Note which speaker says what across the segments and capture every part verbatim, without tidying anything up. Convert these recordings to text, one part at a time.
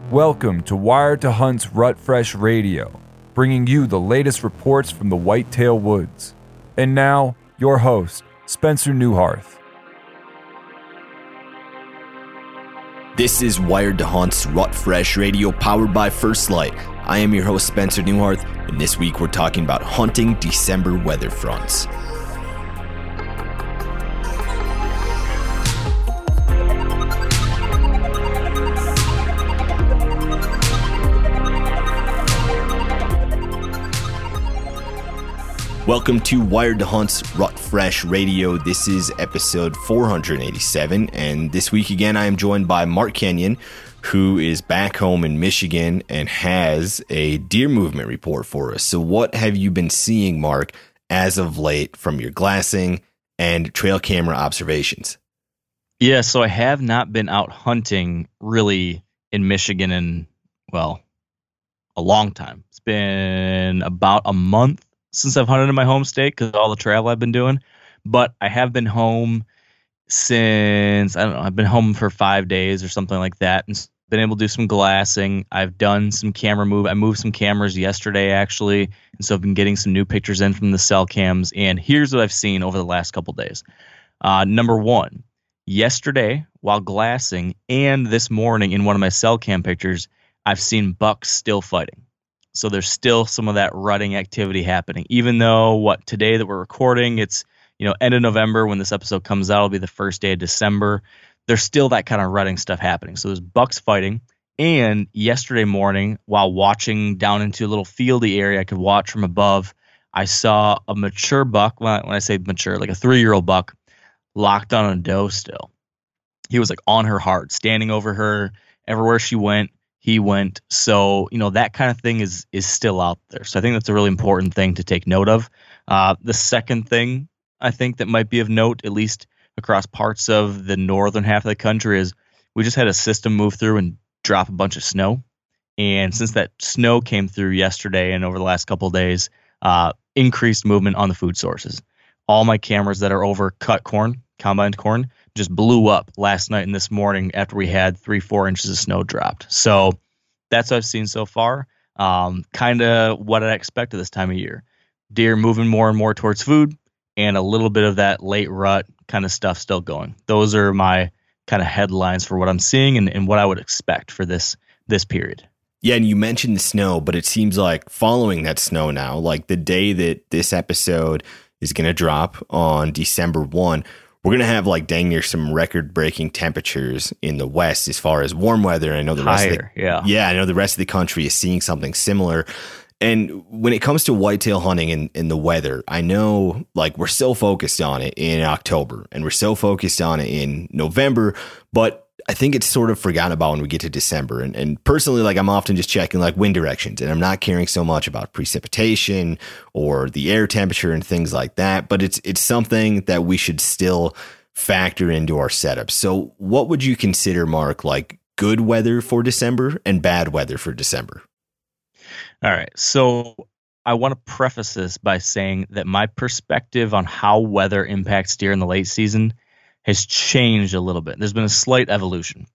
Speaker 1: Welcome to Wired to Hunt's Rut Fresh Radio, bringing you the latest reports from the Whitetail Woods. And now, your host, Spencer Neuharth.
Speaker 2: This is Wired to Hunt's Rut Fresh Radio, powered by First Light. I am your host, Spencer Neuharth, and this week we're talking about hunting December weather fronts. Welcome to Wired to Hunt's Rut Fresh Radio. This is episode four eighty-seven, and this week again I am joined by Mark Kenyon, who is back home in Michigan and has a deer movement report for us. So what have you been seeing, Mark, as of late from your glassing and trail camera observations?
Speaker 3: Yeah, so I have not been out hunting really in Michigan in, well, a long time. It's been about a month since I've hunted in my home state because of all the travel I've been doing. But I have been home since, I don't know, I've been home for five days or something like that and been able to do some glassing. I've done some camera move. I moved some cameras yesterday, actually. And so I've been getting some new pictures in from the cell cams. And here's what I've seen over the last couple days. Uh, number one, yesterday while glassing and this morning in one of my cell cam pictures, I've seen bucks still fighting. So there's still some of that rutting activity happening, even though what today that we're recording, it's, you know, end of November when this episode comes out, it'll be the first day of December. There's still that kind of rutting stuff happening. So there's bucks fighting. And yesterday morning, while watching down into a little fieldy area I could watch from above, I saw a mature buck. When I, when I say mature, like a three-year-old buck locked on a doe still. He was like on her heart, standing over her everywhere she went. He went. So, you know, that kind of thing is is still out there. So I think that's a really important thing to take note of. Uh, the second thing I think that might be of note, at least across parts of the northern half of the country, is we just had a system move through and drop a bunch of snow. And since that snow came through yesterday and over the last couple of days, uh, increased movement on the food sources. All my cameras that are over cut corn, combined corn, just blew up last night and this morning after we had three, four inches of snow dropped. So that's what I've seen so far. Um, kind of what I expected this time of year. Deer moving more and more towards food and a little bit of that late rut kind of stuff still going. Those are my kind of headlines for what I'm seeing and, and what I would expect for this this period.
Speaker 2: Yeah, and you mentioned the snow, but it seems like following that snow now, like the day that this episode is going to drop on December first, we're going to have like dang near some record-breaking temperatures in the West as far as warm weather. I know the rest
Speaker 3: Higher,
Speaker 2: of the,
Speaker 3: yeah.
Speaker 2: yeah, I know the rest of the country is seeing something similar. And when it comes to whitetail hunting and, and the weather, I know like we're so focused on it in October and we're so focused on it in November, but I think it's sort of forgotten about when we get to December. And, and personally, like I'm often just checking like wind directions and I'm not caring so much about precipitation or the air temperature and things like that. But it's it's something that we should still factor into our setup. So what would you consider, Mark, like good weather for December and bad weather for December?
Speaker 3: All right. So I want to preface this by saying that my perspective on how weather impacts deer in the late season has changed a little bit. There's been a slight evolution.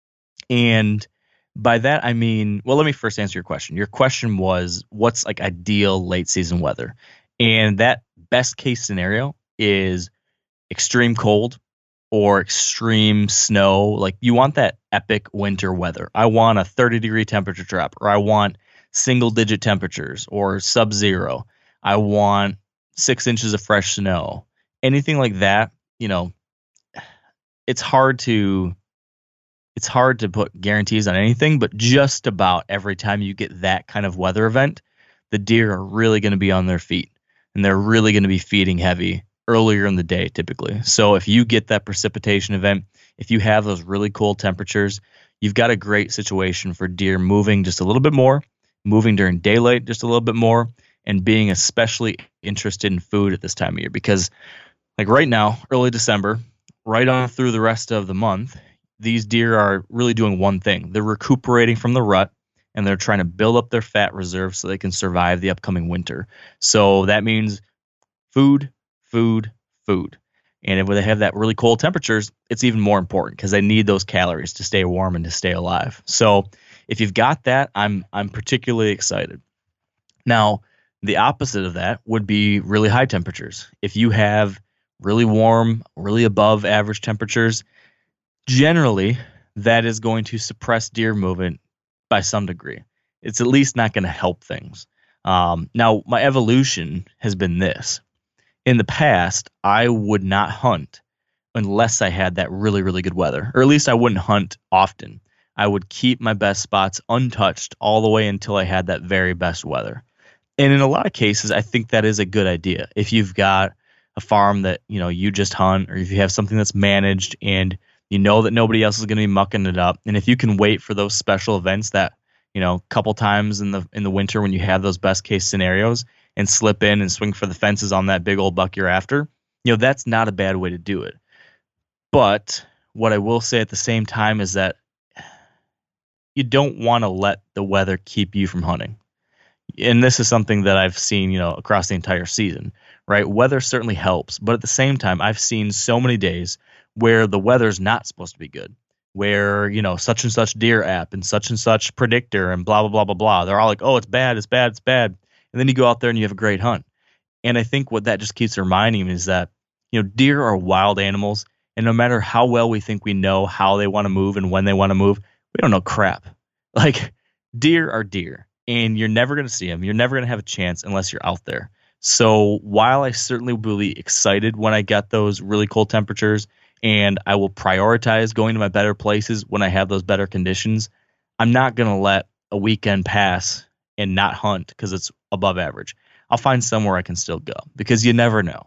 Speaker 3: And by that, I mean, well, let me first answer your question. Your question was, what's like ideal late season weather? And that best case scenario is extreme cold or extreme snow. Like you want that epic winter weather. I want a thirty degree temperature drop, or I want single digit temperatures or sub-zero. I want six inches of fresh snow. Anything like that, you know, it's hard to it's hard to put guarantees on anything, but just about every time you get that kind of weather event, the deer are really going to be on their feet and they're really going to be feeding heavy earlier in the day typically. So if you get that precipitation event, if you have those really cold temperatures, you've got a great situation for deer moving just a little bit more, moving during daylight just a little bit more, and being especially interested in food at this time of year. Because like right now, early December, right on through the rest of the month, these deer are really doing one thing. They're recuperating from the rut, and they're trying to build up their fat reserves so they can survive the upcoming winter. So that means food, food, food. And if they have that really cold temperatures, it's even more important because they need those calories to stay warm and to stay alive. So If you've got that, I'm I'm particularly excited. Now, the opposite of that would be really high temperatures. If you have really warm, really above average temperatures, generally that is going to suppress deer movement by some degree. It's at least not going to help things. Um, now, my evolution has been this. In the past, I would not hunt unless I had that really, really good weather, or at least I wouldn't hunt often. I would keep my best spots untouched all the way until I had that very best weather. And in a lot of cases, I think that is a good idea. If you've got a farm that, you know, you just hunt, or if you have something that's managed and you know that nobody else is going to be mucking it up, and if you can wait for those special events that, you know, a couple times in the in the winter when you have those best case scenarios and slip in and swing for the fences on that big old buck you're after, you know, that's not a bad way to do it. But what I will say at the same time is that you don't want to let the weather keep you from hunting. And this is something that I've seen, you know, across the entire season, right? Weather certainly helps, but at the same time, I've seen so many days where the weather's not supposed to be good, where, you know, such and such deer app and such and such predictor and blah, blah, blah, blah, blah. They're all like, oh, it's bad, it's bad, it's bad. And then you go out there and you have a great hunt. And I think what that just keeps reminding me is that, you know, deer are wild animals. And no matter how well we think we know how they want to move and when they want to move, we don't know crap. Like, deer are deer, and you're never going to see them. You're never going to have a chance unless you're out there. So while I certainly will be excited when I get those really cold temperatures, and I will prioritize going to my better places when I have those better conditions, I'm not going to let a weekend pass and not hunt because it's above average. I'll find somewhere I can still go because you never know.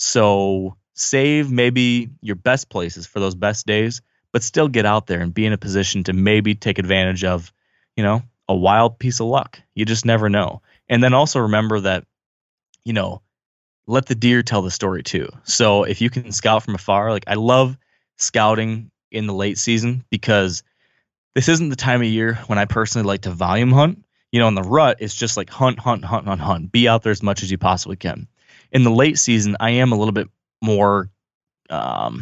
Speaker 3: So save maybe your best places for those best days, but still get out there and be in a position to maybe take advantage of, you know, a wild piece of luck. You just never know. And then also remember that, you know, let the deer tell the story too. So if you can scout from afar, like I love scouting in the late season because this isn't the time of year when I personally like to volume hunt. You know, in the rut, it's just like hunt, hunt, hunt, hunt, hunt. Be out there as much as you possibly can. In the late season, I am a little bit more, um,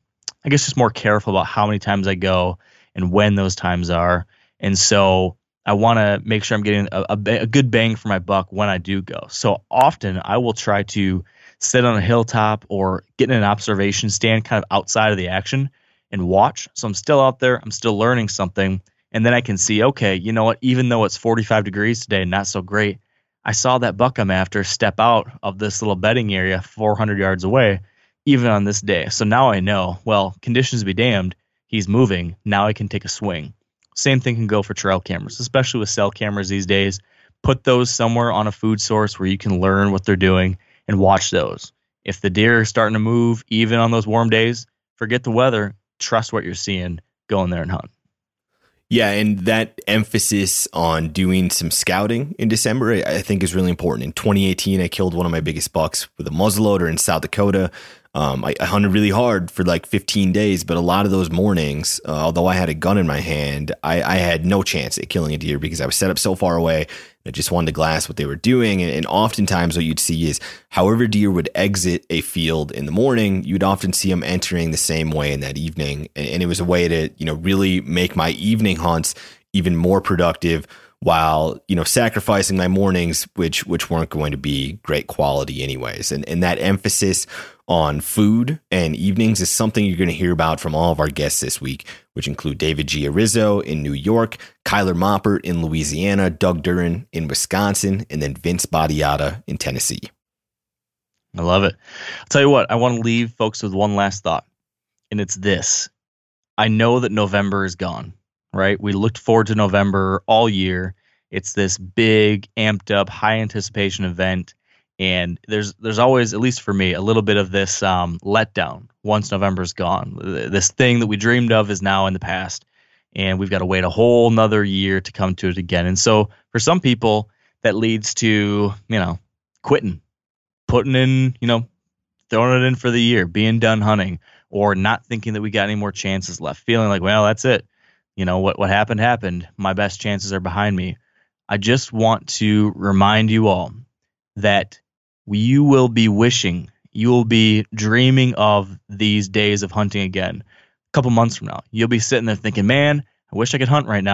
Speaker 3: I guess just more careful about how many times I go and when those times are. And so I want to make sure I'm getting a, a, a good bang for my buck when I do go. So often I will try to sit on a hilltop or get in an observation stand kind of outside of the action and watch. So I'm still out there. I'm still learning something. And then I can see, okay, you know what, even though it's forty-five degrees today, not so great, I saw that buck I'm after step out of this little bedding area four hundred yards away, even on this day. So now I know, well, conditions be damned, he's moving. Now I can take a swing. Same thing can go for trail cameras, especially with cell cameras these days. Put those somewhere on a food source where you can learn what they're doing and watch those. If the deer are starting to move, even on those warm days, forget the weather, trust what you're seeing, go in there and hunt.
Speaker 2: Yeah, and that emphasis on doing some scouting in December, I think, is really important. In twenty eighteen, I killed one of my biggest bucks with a muzzleloader in South Dakota. Um, I, I hunted really hard for like fifteen days, but a lot of those mornings, uh, although I had a gun in my hand, I, I had no chance at killing a deer because I was set up so far away. I just wanted to glass what they were doing. And, and oftentimes what you'd see is however deer would exit a field in the morning, you'd often see them entering the same way in that evening. And, and it was a way to, you know, really make my evening hunts even more productive while, you know, sacrificing my mornings, which which weren't going to be great quality anyways. And, and that emphasis on food and evenings is something you're going to hear about from all of our guests this week, which include David Giarizzo in New York, Kyler Moppert in Louisiana, Doug Duran in Wisconsin, and then Vince Badiata in Tennessee.
Speaker 3: I love it. I'll tell you what, I want to leave folks with one last thought, and it's this. I know that November is gone, right? We looked forward to November all year. It's this big, amped up, high anticipation event. And there's there's always, at least for me, a little bit of this um, letdown once November's gone. This thing that we dreamed of is now in the past, and we've got to wait a whole nother year to come to it again. And so for some people, that leads to, you know, quitting, putting in, you know, throwing it in for the year, being done hunting, or not thinking that we got any more chances left, feeling like, well, that's it. You know, what, what happened, happened. My best chances are behind me. I just want to remind you all that you will be wishing, you will be dreaming of these days of hunting again. A couple months from now, you'll be sitting there thinking, man, I wish I could hunt right now,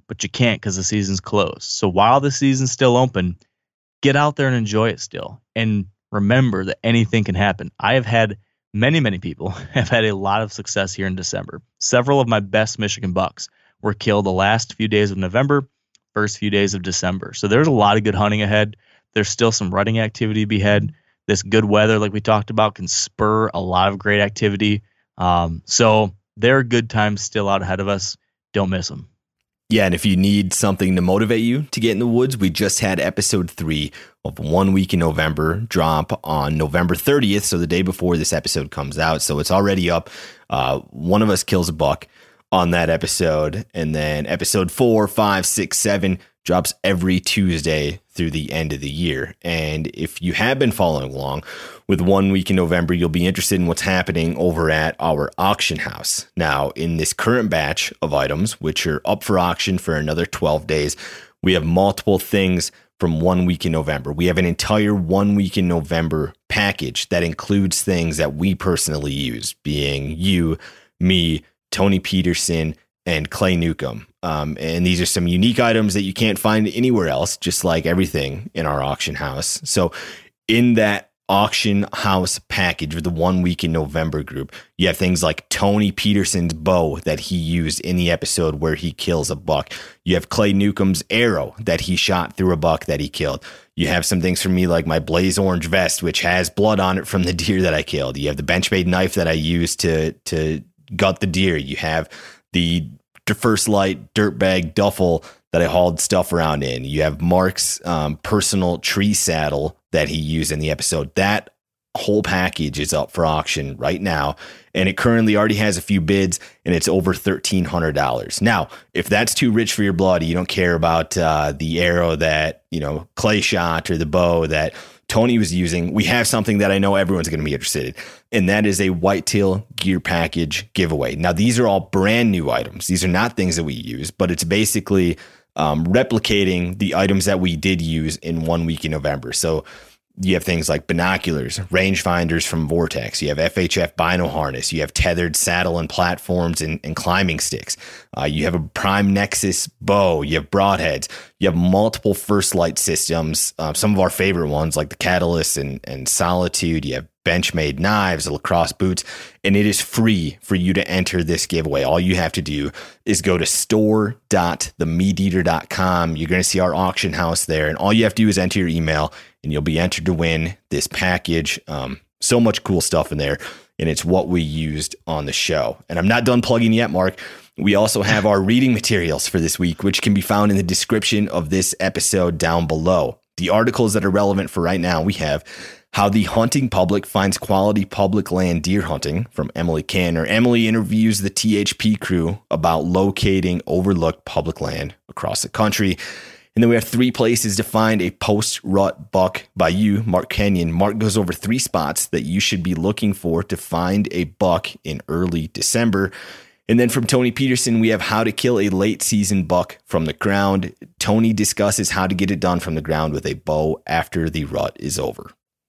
Speaker 3: but you can't because the season's closed. So while the season's still open, get out there and enjoy it still. And remember that anything can happen. I have had many, many people have had a lot of success here in December. Several of my best Michigan bucks were killed the last few days of November, first few days of December. So there's a lot of good hunting ahead. There's still some rutting activity to be had. This good weather, like we talked about, can spur a lot of great activity. Um, so there are good times still out ahead of us. Don't miss them.
Speaker 2: Yeah, and if you need something to motivate you to get in the woods, we just had episode three of One Week in November drop on November thirtieth, so the day before this episode comes out. So it's already up. Uh, one of us kills a buck on that episode, and then episode four, five, six, seven drops every Tuesday through the end of the year. And if you have been following along with One Week in November, you'll be interested in what's happening over at our auction house. Now, in this current batch of items, which are up for auction for another twelve days, we have multiple things from One Week in November. We have an entire One Week in November package that includes things that we personally use, being you, me, Tony Peterson, and Clay Newcomb. Um, and these are some unique items that you can't find anywhere else, just like everything in our auction house. So in that auction house package with the One Week in November group, you have things like Tony Peterson's bow that he used in the episode where he kills a buck. You have Clay Newcomb's arrow that he shot through a buck that he killed. You have some things from me like my blaze orange vest, which has blood on it from the deer that I killed. You have the Benchmade knife that I used to, to gut the deer. You have the First Light dirtbag duffel that I hauled stuff around in. You have Mark's um, personal tree saddle that he used in the episode. That whole package is up for auction right now, and it currently already has a few bids, and it's over thirteen hundred dollars. Now, if that's too rich for your blood, you don't care about uh, the arrow that, you know, Clay shot or the bow that Tony was using, we have something that I know everyone's going to be interested in, and that is a whitetail gear package giveaway. Now, these are all brand new items. These are not things that we use, but it's basically um, replicating the items that we did use in One Week in November. So you have things like binoculars, rangefinders from Vortex. You have F H F Bino harness. You have tethered saddle and platforms and, and climbing sticks. Uh, you have a Prime Nexus bow. You have broadheads. You have multiple First Light systems. Uh, some of our favorite ones like the Catalyst and, and Solitude. You have Benchmade knives, lacrosse boots, and it is free for you to enter this giveaway. All you have to do is go to store dot the meat eater dot com. You're going to see our auction house there, and all you have to do is enter your email, and you'll be entered to win this package. Um, so much cool stuff in there, and it's what we used on the show. And I'm not done plugging yet, Mark. We also have our reading materials for this week, which can be found in the description of this episode down below. The articles that are relevant for right now, we have How the Hunting Public Finds Quality Public Land Deer Hunting from Emily Canner. Emily interviews the T H P crew about locating overlooked public land across the country. And then we have Three Places to Find a Post-Rut Buck by you, Mark Kenyon. Mark goes over three spots that you should be looking for to find a buck in early December. And then from Tony Peterson, we have How to Kill a Late Season Buck from the Ground. Tony discusses how to get it done from the ground with a bow after the rut is over.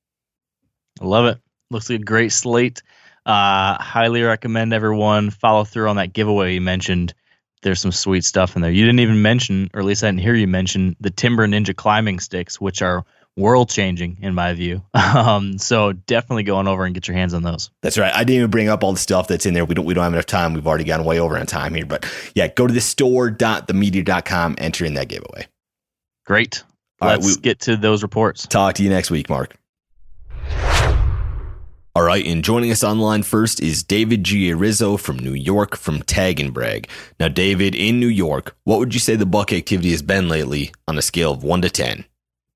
Speaker 3: I love it. Looks like a great slate. Uh, highly recommend everyone follow through on that giveaway you mentioned. There's some sweet stuff in there. You didn't even mention, or at least I didn't hear you mention, the Timber Ninja climbing sticks, which are world changing in my view. Um, so definitely go on over and get your hands on those.
Speaker 2: That's right. I didn't even bring up all the stuff that's in there. We don't we don't have enough time. We've already gone way over on time here. But yeah, go to the store dot the meat eater dot com, enter in that giveaway.
Speaker 3: Great.
Speaker 2: All
Speaker 3: Let's
Speaker 2: right, we,
Speaker 3: get to those reports.
Speaker 2: Talk to you next week, Mark. All right, and joining us online first is David Giarizzo from New York from Tag and Brag. Now, David, in New York, what would you say the buck activity has been lately on a scale of one to ten?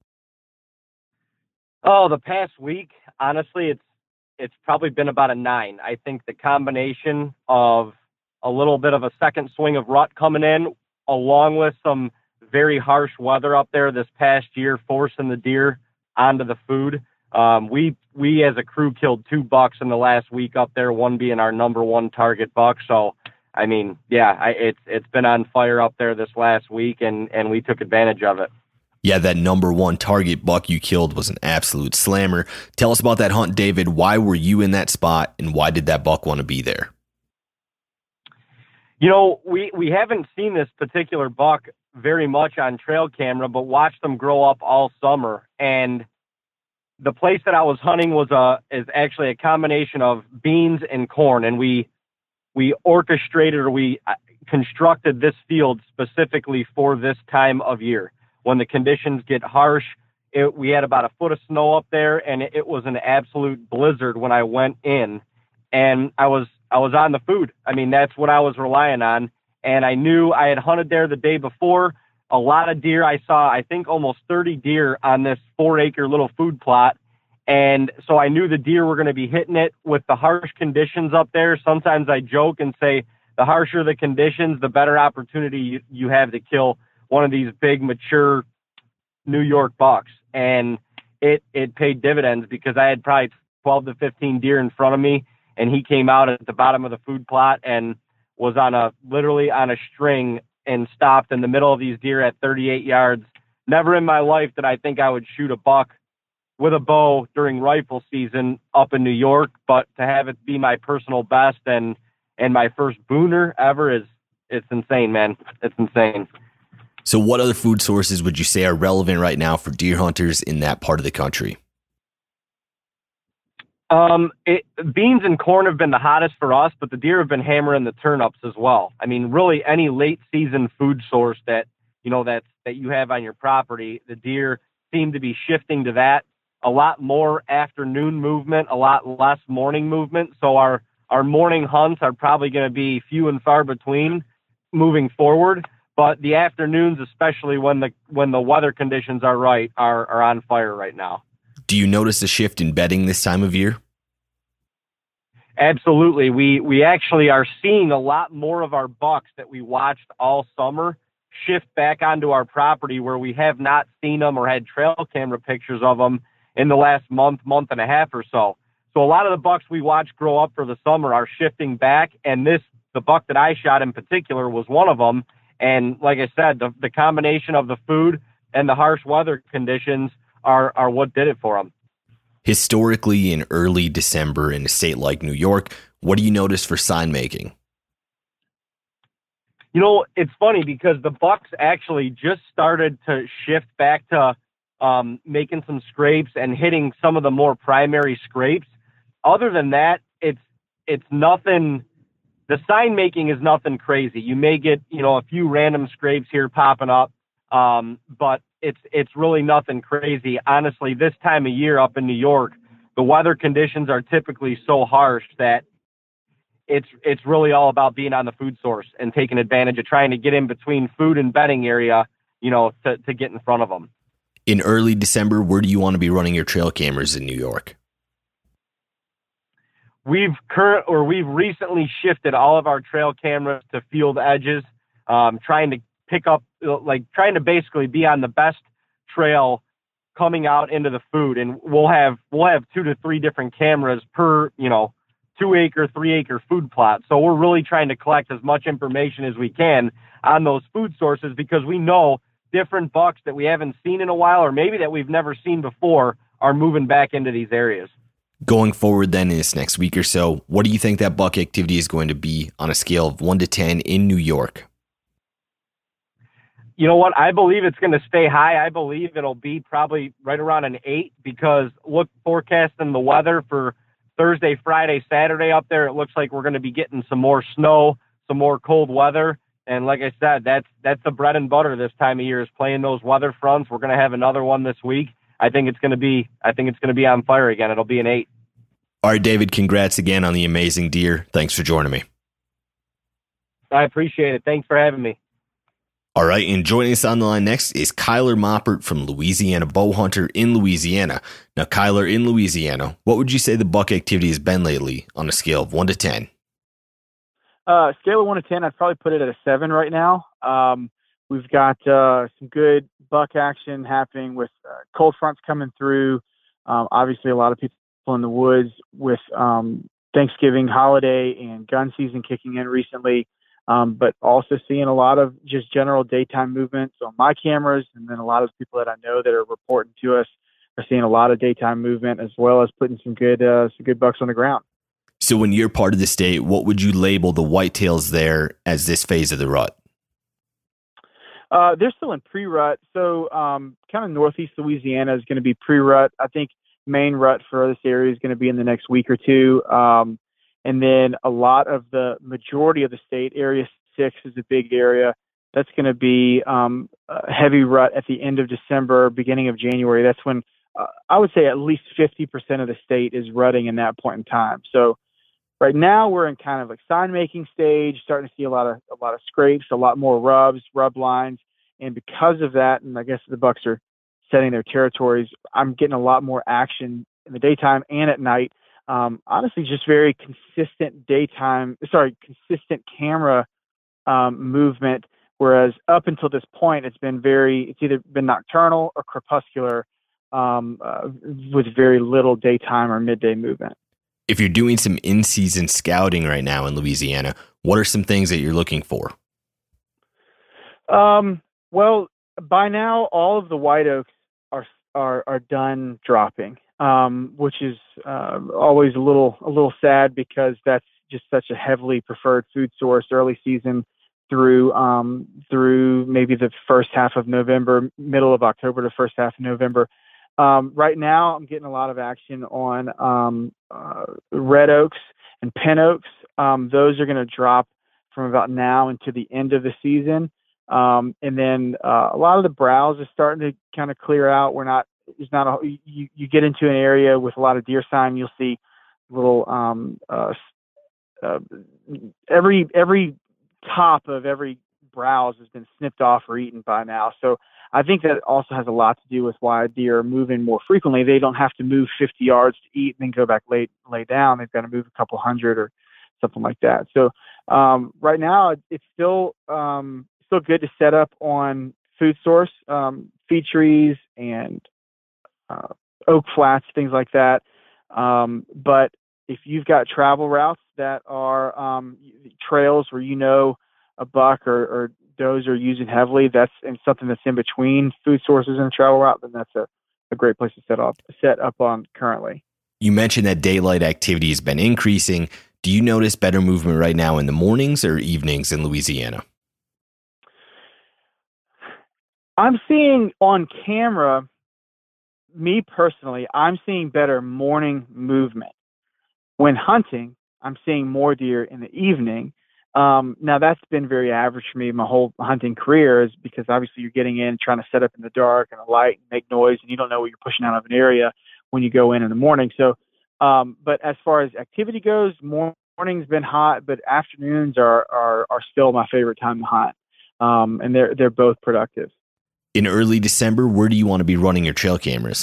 Speaker 4: Oh, the past week, honestly, it's it's probably been about a nine. I think the combination of a little bit of a second swing of rut coming in, along with some very harsh weather up there this past year, forcing the deer onto the food. Um, we we as a crew killed two bucks in the last week up there, one being our number one target buck. So, I mean, yeah, I, it's it's been on fire up there this last week, and, and we took advantage of it.
Speaker 2: Yeah, that number one target buck you killed was an absolute slammer. Tell us about that hunt, David. Why were you in that spot, and why did that buck want to be there?
Speaker 4: You know, we, we haven't seen this particular buck very much on trail camera, but watched them grow up all summer. And the place that I was hunting was a is actually a combination of beans and corn, and we we orchestrated or we constructed this field specifically for this time of year when the conditions get harsh. It, we had about a foot of snow up there, and it, it was an absolute blizzard when I went in, and I was I was on the food. I mean, that's what I was relying on, and I knew I had hunted there the day before. A lot of deer. I saw, I think, almost thirty deer on this four-acre little food plot, and so I knew the deer were going to be hitting it with the harsh conditions up there. Sometimes I joke and say the harsher the conditions, the better opportunity you, you have to kill one of these big, mature New York bucks. And it it paid dividends because I had probably twelve to fifteen deer in front of me, and he came out at the bottom of the food plot and was on a literally on a string and stopped in the middle of these deer at thirty-eight yards. Never in my life did I think I would shoot a buck with a bow during rifle season up in New York, but to have it be my personal best and and my first booner ever is it's insane, man. It's insane.
Speaker 2: So what other food sources would you say are relevant right now for deer hunters in that part of the country?
Speaker 4: Um, it, beans and corn have been the hottest for us, but the deer have been hammering the turnips as well. I mean, really any late season food source that, you know, that's, that you have on your property, the deer seem to be shifting to that. A lot more afternoon movement, a lot less morning movement. So our, our morning hunts are probably going to be few and far between moving forward, but the afternoons, especially when the, when the weather conditions are right, are, are on fire right now.
Speaker 2: Do you notice a shift in bedding this time of year?
Speaker 4: Absolutely. We we actually are seeing a lot more of our bucks that we watched all summer shift back onto our property where we have not seen them or had trail camera pictures of them in the last month, month and a half or so. So a lot of the bucks we watched grow up for the summer are shifting back, and this, the buck that I shot in particular, was one of them. And like I said, the, the combination of the food and the harsh weather conditions are, are what did it for them.
Speaker 2: Historically, in early December in a state like New York, what do you notice for sign making?
Speaker 4: You know, it's funny because the bucks actually just started to shift back to um, making some scrapes and hitting some of the more primary scrapes. Other than that, it's it's nothing. The sign making is nothing crazy. You may get, you know, a few random scrapes here popping up, um, but it's it's really nothing crazy. Honestly, this time of year up in New York, the weather conditions are typically so harsh that it's it's really all about being on the food source and taking advantage of trying to get in between food and bedding area, you know, to, to get in front of them.
Speaker 2: In early December, where do you want to be running your trail cameras in New York?
Speaker 4: We've current or we've recently shifted all of our trail cameras to field edges, um, trying to pick up, like trying to basically be on the best trail coming out into the food. And we'll have, we'll have two to three different cameras per, you know, two acre, three acre food plot. So we're really trying to collect as much information as we can on those food sources because we know different bucks that we haven't seen in a while, or maybe that we've never seen before, are moving back into these areas.
Speaker 2: Going forward then in this next week or so, what do you think that buck activity is going to be on a scale of one to ten in New York?
Speaker 4: You know what? I believe it's going to stay high. I believe it'll be probably right around an eight because look, forecasting the weather for Thursday, Friday, Saturday up there, it looks like we're going to be getting some more snow, some more cold weather. And like I said, that's that's the bread and butter this time of year is playing those weather fronts. We're going to have another one this week. I think it's going to be I think it's going to be on fire again. It'll be an eight.
Speaker 2: All right, David, congrats again on the amazing deer. Thanks for joining me.
Speaker 4: I appreciate it. Thanks for having me.
Speaker 2: All right, and joining us on the line next is Kyler Moppert from Louisiana Bow Hunter in Louisiana. Now, Kyler, in Louisiana, what would you say the buck activity has been lately on a scale of one to ten?
Speaker 5: Uh, scale of one to ten, I'd probably put it at a seven right now. Um, we've got uh, some good buck action happening with uh, cold fronts coming through. Um, obviously, a lot of people in the woods with um, Thanksgiving holiday and gun season kicking in recently. Um, but also seeing a lot of just general daytime movements on my cameras. And then a lot of people that I know that are reporting to us are seeing a lot of daytime movement as well as putting some good, uh, some good bucks on the ground.
Speaker 2: So when you're part of the state, what would you label the whitetails there as this phase of the rut?
Speaker 5: Uh, they're still in pre-rut. So um, kind of northeast Louisiana is going to be pre-rut. I think main rut for this area is going to be in the next week or two. Um, and then a lot of the majority of the state, area six is a big area. That's going to be um, a heavy rut at the end of December, beginning of January. That's when uh, I would say at least fifty percent of the state is rutting in that point in time. So right now we're in kind of like sign making stage, starting to see a lot of a lot of scrapes, a lot more rubs, rub lines, and because of that, and I guess the bucks are setting their territories, I'm getting a lot more action in the daytime and at night. Um, honestly, just very consistent daytime, sorry, consistent camera um, movement. Whereas up until this point, it's been very, it's either been nocturnal or crepuscular um, uh, with very little daytime or midday movement.
Speaker 2: If you're doing some in-season scouting right now in Louisiana, what are some things that you're looking for?
Speaker 5: Um, well, by now, all of the white oaks are are, are done dropping, um, which is uh, always a little a little sad because that's just such a heavily preferred food source early season through um, through maybe the first half of November, middle of October to first half of November. Um, right now, I'm getting a lot of action on um, uh, red oaks and pin oaks. Um, those are going to drop from about now into the end of the season. Um, and then uh, a lot of the browse is starting to kind of clear out. We're not, it's not a, you, you get into an area with a lot of deer sign, you'll see little, um, uh, uh, every, every top of every browse has been snipped off or eaten by now. So I think that also has a lot to do with why deer are moving more frequently. They don't have to move fifty yards to eat and then go back lay, lay down. They've got to move a couple hundred or something like that. So um, right now it's still, um, still good to set up on food source, um, feed trees and uh, oak flats, things like that. Um, but if you've got travel routes that are um, trails where you know a buck or, or does are using heavily, that's and something that's in between food sources and travel route, then that's a, a great place to set up set up on currently.
Speaker 2: You mentioned that daylight activity has been increasing. Do you notice better movement right now in the mornings or evenings in Louisiana?
Speaker 5: I'm seeing on camera, me personally, I'm seeing better morning movement. When hunting, I'm seeing more deer in the evening. Um, now that's been very average for me my whole hunting career, is because obviously you're getting in, trying to set up in the dark and a light and make noise, and you don't know what you're pushing out of an area when you go in in the morning. So, um, but as far as activity goes, morning's been hot, but afternoons are, are, are still my favorite time to hunt. Um, and they're, they're both productive.
Speaker 2: In early December, where do you want to be running your trail cameras?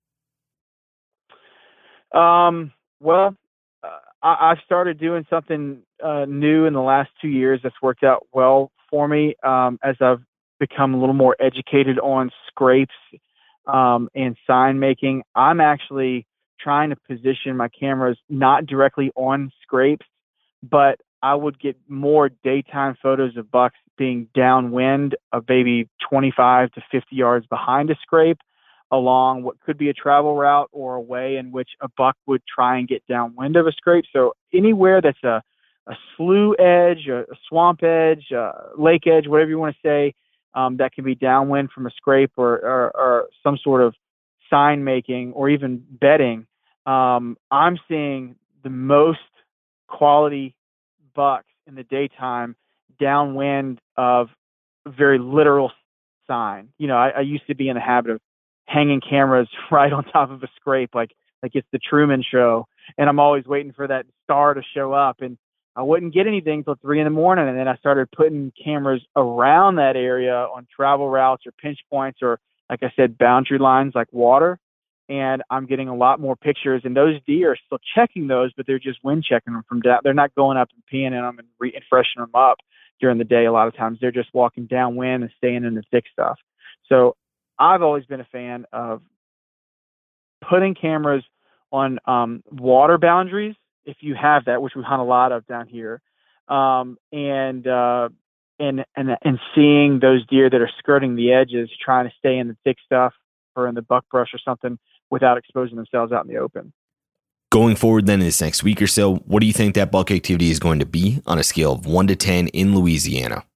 Speaker 5: Um, well, uh, I, I've started doing something uh, new in the last two years that's worked out well for me um, as I've become a little more educated on scrapes um, and sign making. I'm actually trying to position my cameras not directly on scrapes, but I would get more daytime photos of bucks being downwind of maybe twenty-five to fifty yards behind a scrape along what could be a travel route or a way in which a buck would try and get downwind of a scrape. So anywhere that's a, a slough edge, a, a swamp edge, a lake edge, whatever you want to say, um, that can be downwind from a scrape or, or, or some sort of sign making or even bedding. Um, I'm seeing the most quality bucks in the daytime downwind of very literal sign. You know, I, I used to be in the habit of hanging cameras right on top of a scrape, like like it's the Truman Show, and I'm always waiting for that star to show up, and I wouldn't get anything until three in the morning, and then I started putting cameras around that area on travel routes or pinch points or, like I said, boundary lines like water, and I'm getting a lot more pictures, and those deer are still checking those, but they're just wind checking them from down. They're not going up and peeing in them and, re- and freshening them up during the day. A lot of times they're just walking downwind and staying in the thick stuff. So I've always been a fan of putting cameras on um, water boundaries, if you have that, which we hunt a lot of down here, um, and, uh, and and and seeing those deer that are skirting the edges, trying to stay in the thick stuff or in the buckbrush or something without exposing themselves out in the open.
Speaker 2: Going forward then in this next week or so, what do you think that buck activity is going to be on a scale of one to ten in Louisiana?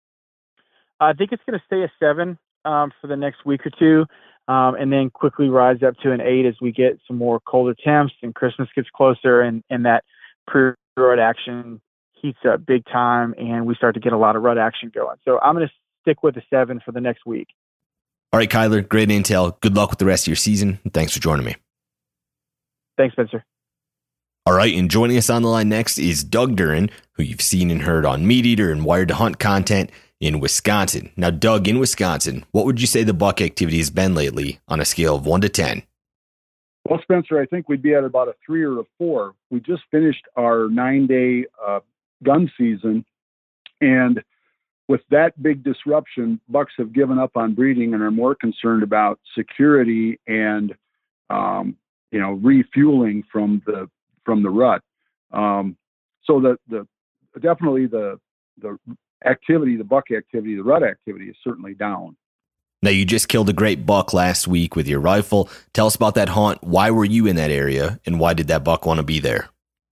Speaker 5: I think it's going to stay a seven um, for the next week or two, um, and then quickly rise up to an eight as we get some more colder temps and Christmas gets closer and, and that pre-rut action heats up big time and we start to get a lot of rut action going. So I'm going to stick with a seven for the next week.
Speaker 2: All right, Kyler, great intel. Good luck with the rest of your season. Thanks for joining me.
Speaker 5: Thanks, Spencer.
Speaker 2: All right, and joining us on the line next is Doug Duren, who you've seen and heard on Meat Eater and Wired to Hunt content in Wisconsin. Now, Doug, in Wisconsin, what would you say the buck activity has been lately on a scale of one to ten?
Speaker 6: Well, Spencer, I think we'd be at about a three or a four. We just finished our nine-day uh, gun season, and with that big disruption, bucks have given up on breeding and are more concerned about security and, um, you know, refueling from the from the rut. Um, so the the definitely the the activity, the buck activity, the rut activity is certainly down.
Speaker 2: Now, you just killed a great buck last week with your rifle. Tell us about that hunt. Why were you in that area, and why did that buck want to be there?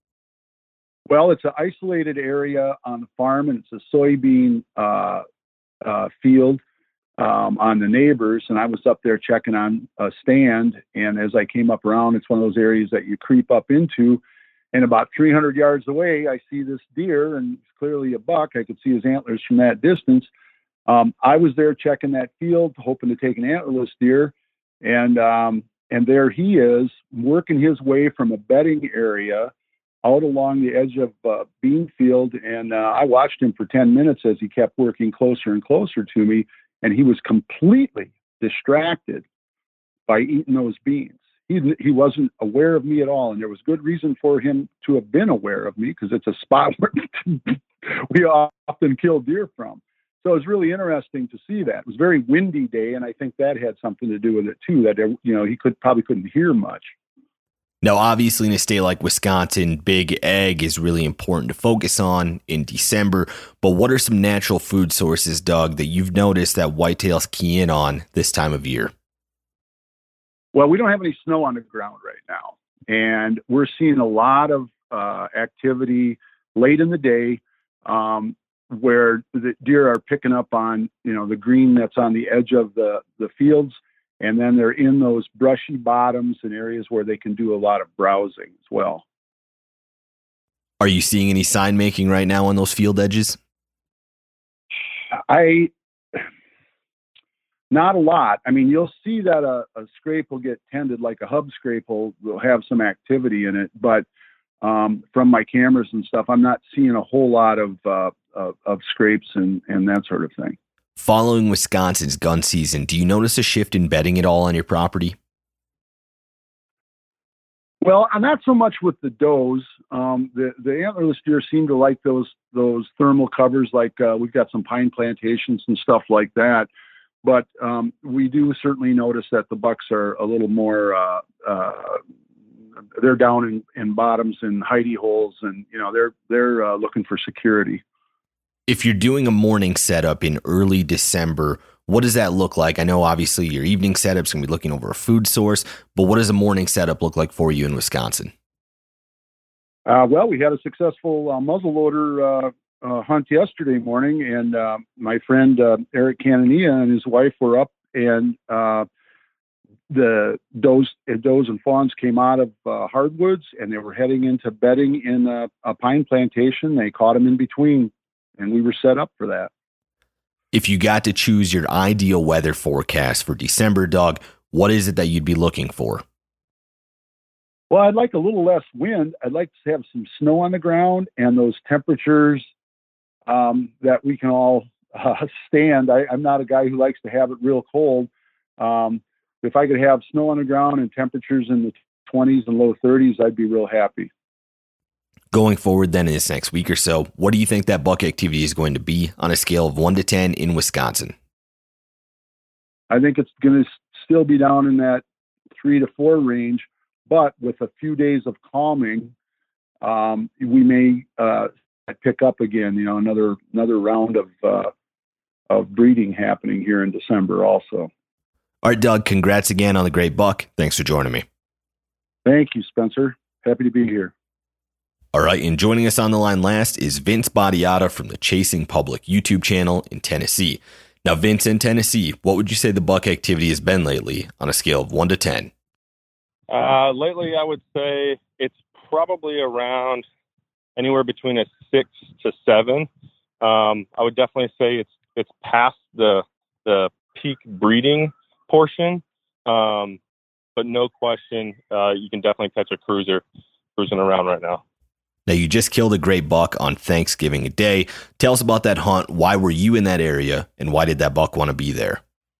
Speaker 6: Well, it's an isolated area on the farm, and it's a soybean uh, uh, field um, on the neighbors. And I was up there checking on a stand, and as I came up around, it's one of those areas that you creep up into. And about three hundred yards away, I see this deer, and it's clearly a buck. I could see his antlers from that distance. Um, I was there checking that field, hoping to take an antlerless deer, and um, and there he is, working his way from a bedding area out along the edge of uh, bean field, and uh, I watched him for ten minutes as he kept working closer and closer to me, and he was completely distracted by eating those beans. He he wasn't aware of me at all, and there was good reason for him to have been aware of me because it's a spot where we often kill deer from. So it was really interesting to see that. It was a very windy day, and I think that had something to do with it too. That you know he could probably couldn't hear much.
Speaker 2: Now, obviously, in a state like Wisconsin, big egg is really important to focus on in December. But what are some natural food sources, Doug, that you've noticed that whitetails key in on this time of year?
Speaker 6: Well, we don't have any snow on the ground right now, and we're seeing a lot of uh, activity late in the day um, where the deer are picking up on, you know, the green that's on the edge of the, the fields, and then they're in those brushy bottoms and areas where they can do a lot of browsing as well.
Speaker 2: Are you seeing any sign making right now on those field edges?
Speaker 6: I... Not a lot. I mean, you'll see that a, a scrape will get tended, like a hub scrape will, will have some activity in it. But um, from my cameras and stuff, I'm not seeing a whole lot of uh, of, of scrapes and, and that sort of thing.
Speaker 2: Following Wisconsin's gun season, do you notice a shift in bedding at all on your property?
Speaker 6: Well, not so much with the does. Um, the the antlerless deer seem to like those those thermal covers. Like uh, we've got some pine plantations and stuff like that. But um, we do certainly notice that the bucks are a little more, uh, uh, they're down in, in bottoms and hidey holes, and, you know, they're they're uh, looking for security.
Speaker 2: If you're doing a morning setup in early December, what does that look like? I know obviously your evening setup's going to be looking over a food source, but what does a morning setup look like for you in Wisconsin?
Speaker 6: Uh, well, we had a successful uh, muzzleloader uh Uh, hunt yesterday morning, and uh, my friend uh, Eric Canania and his wife were up, and uh, the does, does and fawns came out of uh, hardwoods, and they were heading into bedding in a, a pine plantation. They caught them in between, and we were set up for that.
Speaker 2: If you got to choose your ideal weather forecast for December, Doug, what is it that you'd be looking for?
Speaker 6: Well, I'd like a little less wind. I'd like to have some snow on the ground and those temperatures Um, that we can all uh, stand. I, I'm not a guy who likes to have it real cold. Um, if I could have snow on the ground and temperatures in the twenties and low thirties, I'd be real happy.
Speaker 2: Going forward then in this next week or so, what do you think that buck activity is going to be on a scale of one to ten in Wisconsin?
Speaker 6: I think it's going to still be down in that three to four range, but with a few days of calming, um, we may uh, pick up again, you know, another another round of uh, of breeding happening here in December also.
Speaker 2: All right, Doug, congrats again on the great buck. Thanks for joining me.
Speaker 6: Thank you, Spencer. Happy to be here.
Speaker 2: All right, and joining us on the line last is Vince Badiata from the Chasing Public YouTube channel in Tennessee. Now, Vince, in Tennessee, what would you say the buck activity has been lately on a scale of one to ten?
Speaker 7: Uh, lately, I would say it's probably around anywhere between a six to seven. Um, I would definitely say it's it's past the the peak breeding portion, um, but no question, uh, you can definitely catch a cruiser cruising around right now.
Speaker 2: Now, you just killed a great buck on Thanksgiving Day. Tell us about that hunt. Why were you in that area, and why did that buck want to be there?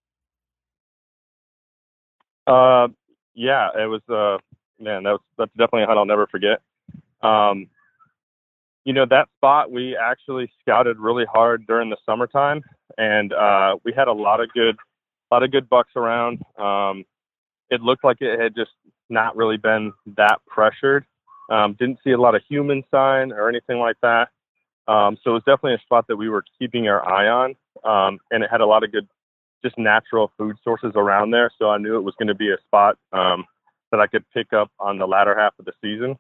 Speaker 7: Uh, yeah, it was, uh, man, that was, that's definitely a hunt I'll never forget. Um, you know, that spot we actually scouted really hard during the summertime, and uh, we had a lot of good, a lot of good bucks around. Um, it looked like it had just not really been that pressured. Um, didn't see a lot of human sign or anything like that. Um, so it was definitely a spot that we were keeping our eye on. Um, and it had a lot of good, just natural food sources around there. So I knew it was going to be a spot um, that I could pick up on the latter half of the season.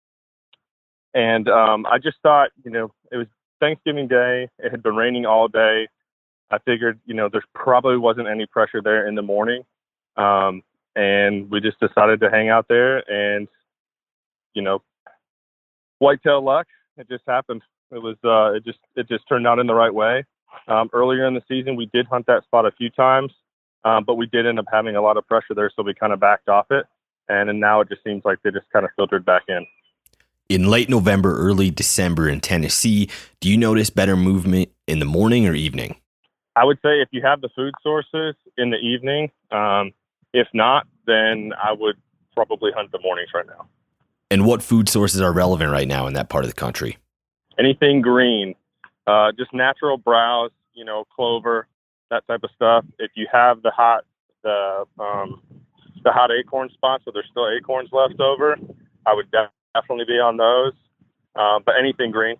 Speaker 7: And um, I just thought, you know, it was Thanksgiving Day. It had been raining all day. I figured, you know, there probably wasn't any pressure there in the morning. Um, and we just decided to hang out there and, you know, whitetail luck. It just happened. It was, uh, it just, it just turned out in the right way. Um, earlier in the season, we did hunt that spot a few times, um, but we did end up having a lot of pressure there. So we kind of backed off it. And, and now it just seems like they just kind of filtered back in.
Speaker 2: In late November, early December in Tennessee, do you notice better movement in the morning or evening?
Speaker 7: I would say if you have the food sources in the evening, um, if not, then I would probably hunt the mornings right now.
Speaker 2: And what food sources are relevant right now in that part of the country?
Speaker 7: Anything green, uh, just natural browse, you know, clover, that type of stuff. If you have the hot, the um, the hot acorn spots, so there's still acorns left over, I would definitely be on those. Uh, but anything green.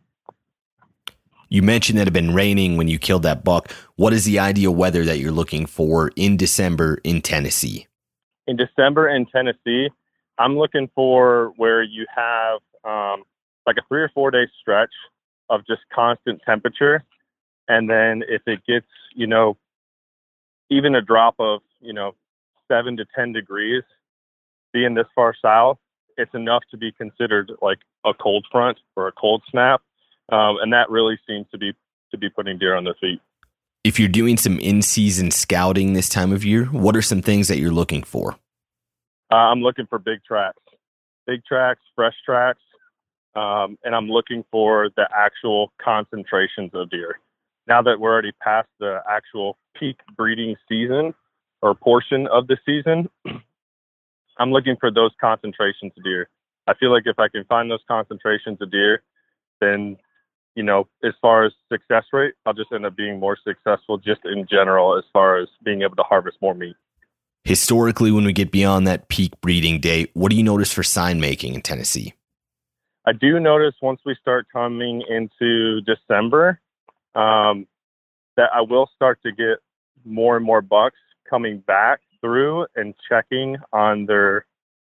Speaker 2: You mentioned that it had been raining when you killed that buck. What is the ideal weather that you're looking for in December in Tennessee?
Speaker 7: In December in Tennessee, I'm looking for where you have um, like a three or four day stretch of just constant temperature. And then if it gets, you know, even a drop of, you know, seven to ten degrees, being this far south, it's enough to be considered like a cold front or a cold snap. Um, and that really seems to be to be putting deer on their feet.
Speaker 2: If you're doing some in-season scouting this time of year, what are some things that you're looking for?
Speaker 7: Uh, I'm looking for big tracks, big tracks, fresh tracks, um, and I'm looking for the actual concentrations of deer. Now that we're already past the actual peak breeding season or portion of the season, I'm looking for those concentrations of deer. I feel like if I can find those concentrations of deer, then, you know, as far as success rate, I'll just end up being more successful just in general as far as being able to harvest more meat.
Speaker 2: Historically, when we get beyond that peak breeding date, what do you notice for sign making in Tennessee?
Speaker 7: I do notice once we start coming into December, um, that I will start to get more and more bucks coming back through and checking on their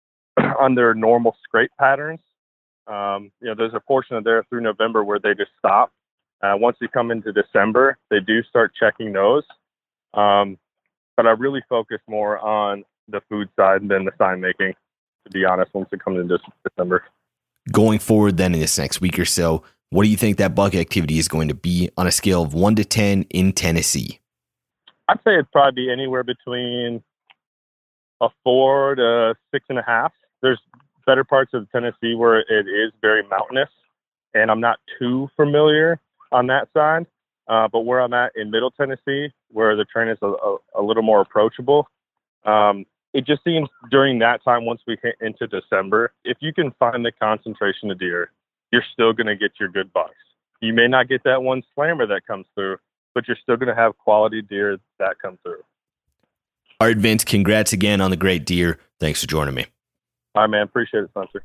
Speaker 7: on their normal scrape patterns. Um, you know, there's a portion of there through November where they just stop. Uh, once you come into December, they do start checking those. Um, but I really focus more on the food side than the sign making, to be honest, once it comes into December.
Speaker 2: Going forward then in this next week or so, what do you think that buck activity is going to be on a scale of one to ten in Tennessee?
Speaker 7: I'd say it'd probably be anywhere between a four to six and a half. There's better parts of Tennessee where it is very mountainous, and I'm not too familiar on that side. Uh, but where I'm at in Middle Tennessee, where the terrain is a, a, a little more approachable, um, it just seems during that time, once we hit into December, if you can find the concentration of deer, you're still going to get your good bucks. You may not get that one slammer that comes through, but you're still going to have quality deer that come through.
Speaker 2: All right, Vince, congrats again on the great deer. Thanks for joining me.
Speaker 7: All right, man. Appreciate it, Spencer.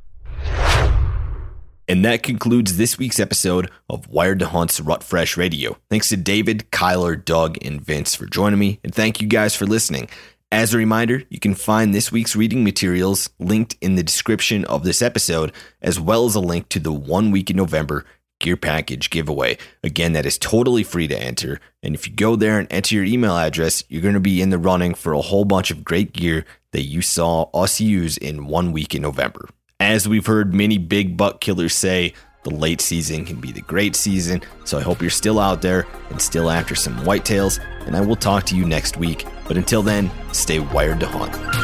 Speaker 2: And that concludes this week's episode of Wired to Hunt's Rut Fresh Radio. Thanks to David, Kyler, Doug, and Vince for joining me. And thank you guys for listening. As a reminder, you can find this week's reading materials linked in the description of this episode, as well as a link to the One Week in November gear package giveaway. Again, that is totally free to enter. And if you go there and enter your email address, you're going to be in the running for a whole bunch of great gear that you saw us use in One Week in November. As we've heard many big buck killers say, the late season can be the great season. So I hope you're still out there and still after some whitetails. And I will talk to you next week. But until then, stay wired to hunt.